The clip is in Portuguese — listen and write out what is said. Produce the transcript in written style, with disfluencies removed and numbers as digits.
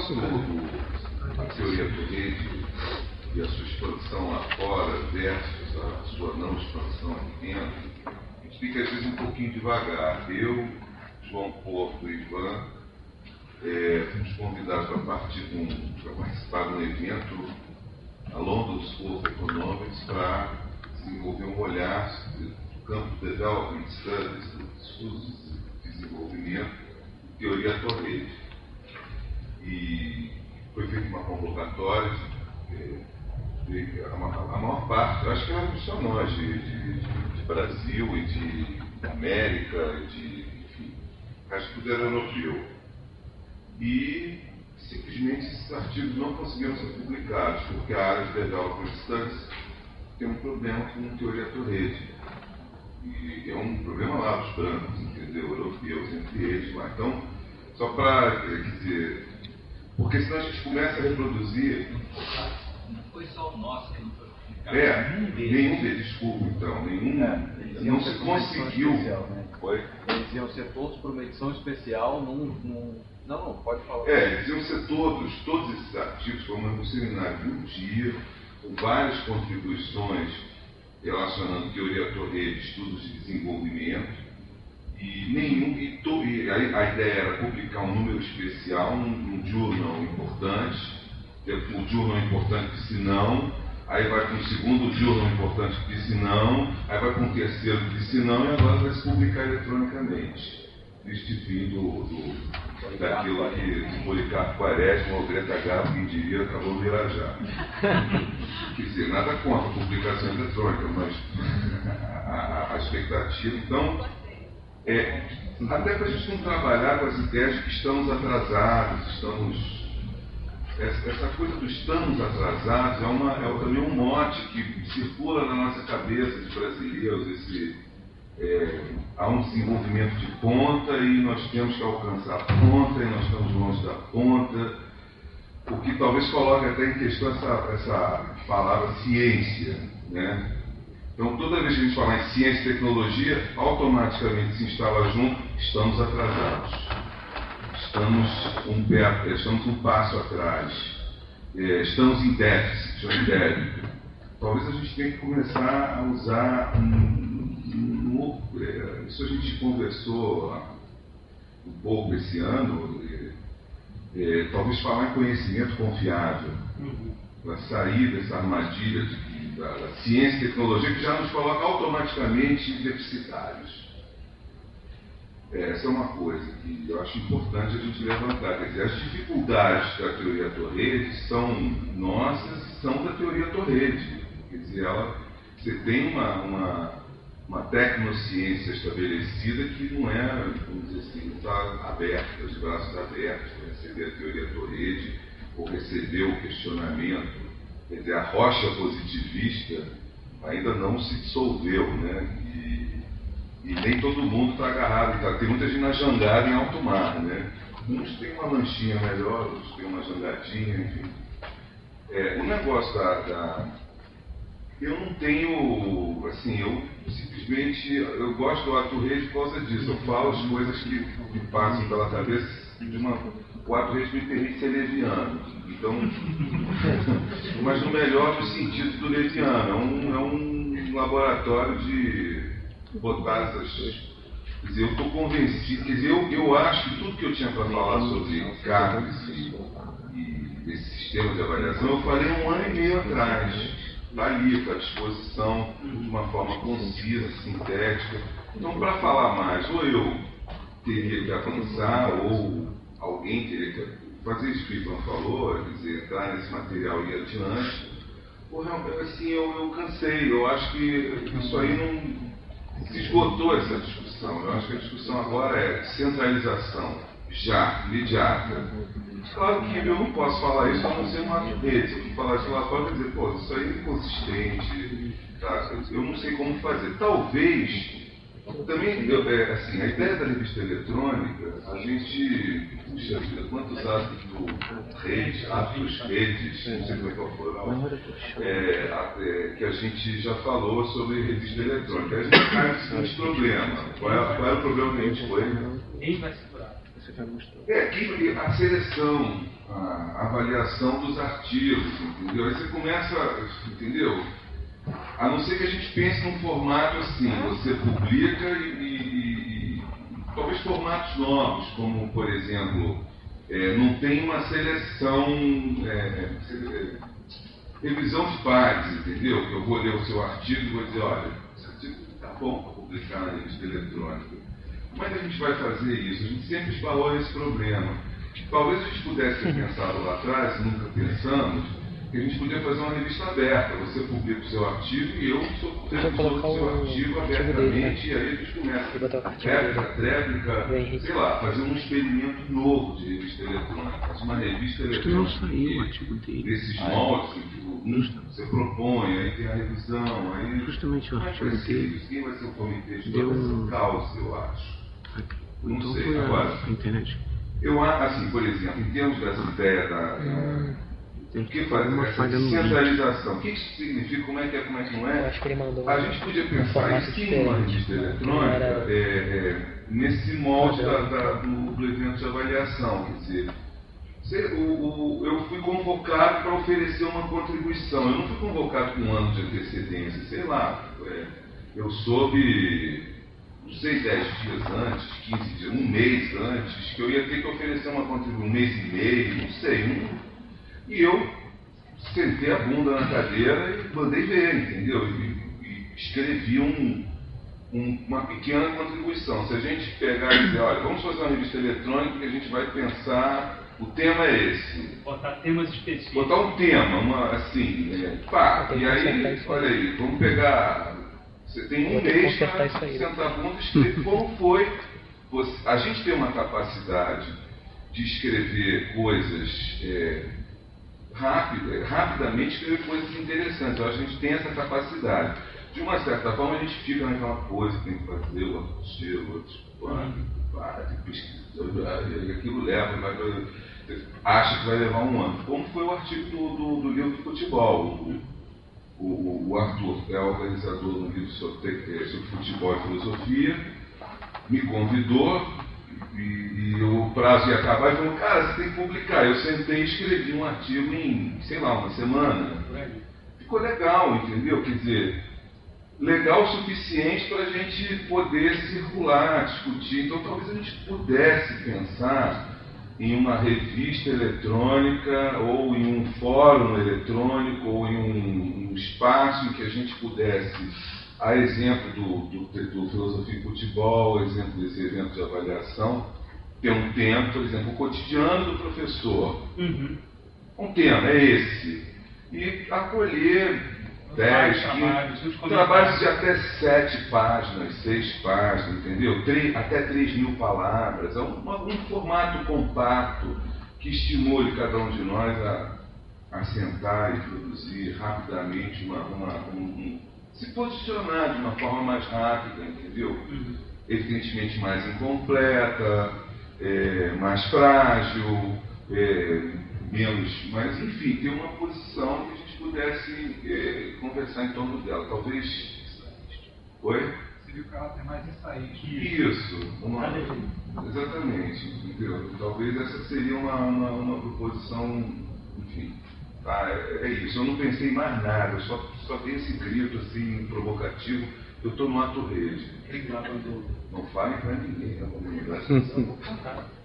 negócio da teoria do rede e a sua expansão lá fora versus a sua não expansão aqui dentro, a gente fica às vezes um pouquinho devagar. Eu, João Porto e Ivan fomos convidados para participar de um evento, a London School of Economics, para desenvolver um olhar do campo de Development Studies, dos estudos de desenvolvimento, de teoria Torrede. E foi feita uma convocatória, a maior parte, acho que eram só nós, de Brasil e de América, enfim, acho que tudo era europeu. E simplesmente esses artigos não conseguiram ser publicados, porque a área de Development Studies tem um problema com teoria Torrede. E é um problema lá dos brancos, entendeu? Europeus, entre eles lá. Então, só para dizer, porque senão a gente começa a reproduzir. Não foi só o nosso que não foi publicado. Nenhum deles, desculpa, então. Não se conseguiu. Foi? Eles iam ser todos por uma edição especial Não, pode falar. Eles iam ser todos esses artigos, foi um seminário de um dia, com várias contribuições relacionando teoria Torrede, estudos de desenvolvimento, e a ideia era publicar um número especial num journal importante. O journal importante disse não, aí vai para um segundo journal importante que disse não, aí vai para um terceiro que disse não, e agora vai se publicar eletronicamente. Destituindo daquilo que Policarpo Quaresma ou Greta Garbo, quem diria, acabou no Irajá. Quer dizer, nada contra a publicação eletrônica, mas a expectativa. Então, até para a gente não trabalhar com as ideias de que estamos atrasados, essa coisa do estamos atrasados é também um mote que circula na nossa cabeça de brasileiros, há um desenvolvimento de ponta e nós temos que alcançar a ponta e nós estamos longe da ponta, o que talvez coloque até em questão essa palavra ciência, né? Então, toda vez que a gente fala em ciência e tecnologia, automaticamente se instala junto, estamos atrasados. Estamos um passo atrás. Estamos em déficit, ou em débito. Talvez a gente tenha que começar a usar isso a gente conversou um pouco esse ano, talvez falar em conhecimento confiável, para sair dessa armadilha da ciência e tecnologia que já nos coloca automaticamente deficitários. Essa é uma coisa que eu acho importante a gente levantar. Quer dizer, as dificuldades da teoria Torrede são nossas, são da teoria Torrede. Quer dizer, você tem uma tecnociência estabelecida que não vamos dizer assim, não está aberta, os braços abertos para receber a teoria Torrede ou receber o questionamento. Quer dizer, a rocha positivista ainda não se dissolveu, né? E nem todo mundo está agarrado. Tem muita gente na jangada em alto mar, né? Uns têm uma manchinha melhor, outros têm uma jangadinha, enfim. O negócio eu não tenho, assim, eu simplesmente, eu gosto do ato rei por causa disso. Eu falo as coisas que me passam pela cabeça o ato rei me permite ser leviano. Então, mas no melhor do sentido do leviano. É um laboratório de botar essas. Quer dizer, eu estou convencido, quer dizer, eu acho que tudo que eu tinha para falar sobre carnes e esse sistema de avaliação, eu falei 1 ano e meio atrás. Está ali, está à disposição, de uma forma concisa, sintética. Então, para falar mais, ou eu teria que avançar, ou alguém teria que fazer isso que o Ivan falou, quer dizer, entrar nesse material e ir adiante. Ou realmente, assim, eu cansei. Eu acho que isso aí não se esgotou, essa discussão. Eu acho que a discussão agora é centralização, já, imediata. Claro que eu não posso falar isso a não ser uma rede. Se eu falar isso lá fora, quer dizer, pô, isso aí é inconsistente, tá? Eu não sei como fazer. Talvez, também, assim, a ideia da revista eletrônica, a gente, puxa vida, quantos atos redes, não sei como é que eu for, que a gente já falou sobre revista eletrônica. A gente cai no seguinte problema. Qual é o problema que a gente foi? Quem vai segurar? Você vai mostrar. Que a seleção, a avaliação dos artigos, entendeu? Aí você começa, entendeu? A não ser que a gente pense num formato assim, você publica e talvez formatos novos, como, por exemplo, não tem uma seleção, revisão de pares, entendeu? Eu vou ler o seu artigo e vou dizer, olha, esse artigo está bom para publicar na revista eletrônica. Como é que a gente vai fazer isso? A gente sempre esbarrou nesse problema. Talvez a gente pudesse ter pensado lá atrás, nunca pensamos, que a gente podia fazer uma revista aberta. Você publica o seu artigo e eu sou revisor do seu artigo abertamente, e aí a gente começa réplica, sei lá, fazer um experimento novo de revista eletrônica. Fazer uma revista eletrônica. Acho que não saiu o artigo dele. Desses moldes, você propõe, aí tem a revisão, aí... Justamente o artigo dele. Quem vai ser o comitê de educação causa, eu acho. Não então sei, foi agora... a internet. Eu acho, assim, por exemplo, em termos dessa ideia o que faz essa centralização? O que isso significa? Como é que é, como é que não é? Eu acho que ele mandou a gente podia pensar isso em uma revista eletrônica nesse molde do evento de avaliação. Quer dizer, eu fui convocado para oferecer uma contribuição. Eu não fui convocado com um ano de antecedência, sei lá. Eu soube, não sei, 10 dias antes, 15 dias, um mês antes, que eu ia ter que oferecer uma contribuição, um mês e meio, não sei. E eu sentei a bunda na cadeira e mandei ver, entendeu? E escrevi uma pequena contribuição. Se a gente pegar e dizer, olha, vamos fazer uma revista eletrônica que a gente vai pensar, o tema é esse. Botar temas específicos. Botar um tema, assim, e aí, olha aí, vamos pegar... Você tem um mês para sentar a bunda e escrever como foi. A gente tem uma capacidade de escrever coisas... rapidamente escrever coisas interessantes. Eu acho que a gente tem essa capacidade. De uma certa forma, a gente fica naquela coisa que tem que fazer, o outro tiro, tem que pesquisar, e aquilo leva, acha que vai levar um ano. Como foi o artigo do livro de futebol. O Arthur, que é organizador do livro sobre futebol e filosofia, me convidou. E o prazo ia acabar e falou, cara, você tem que publicar. Eu sentei e escrevi um artigo em, sei lá, uma semana. Ficou legal, entendeu? Quer dizer, legal o suficiente para a gente poder circular, discutir. Então talvez a gente pudesse pensar em uma revista eletrônica, ou em um fórum eletrônico, ou em um espaço em que a gente pudesse... A exemplo do Filosofia e Futebol, exemplo desse evento de avaliação, tem um tema, por exemplo, o cotidiano do professor. Um tema é esse. E acolher 10, 15 trabalhos de até 7 páginas, 6 páginas, entendeu? Até 3.000 palavras. É um formato compacto que estimule cada um de nós a sentar e produzir rapidamente se posicionar de uma forma mais rápida, entendeu? Evidentemente mais incompleta, mais frágil, menos... Mas, enfim, ter uma posição que a gente pudesse conversar em torno dela. Talvez... Oi? Seria o caráter mais ensaístico. Isso. Exatamente, entendeu? Talvez essa seria uma proposição, enfim... é isso, eu não pensei em mais nada, eu só tenho esse grito assim, provocativo, eu estou no ato rede. Não falem para ninguém na comunidade.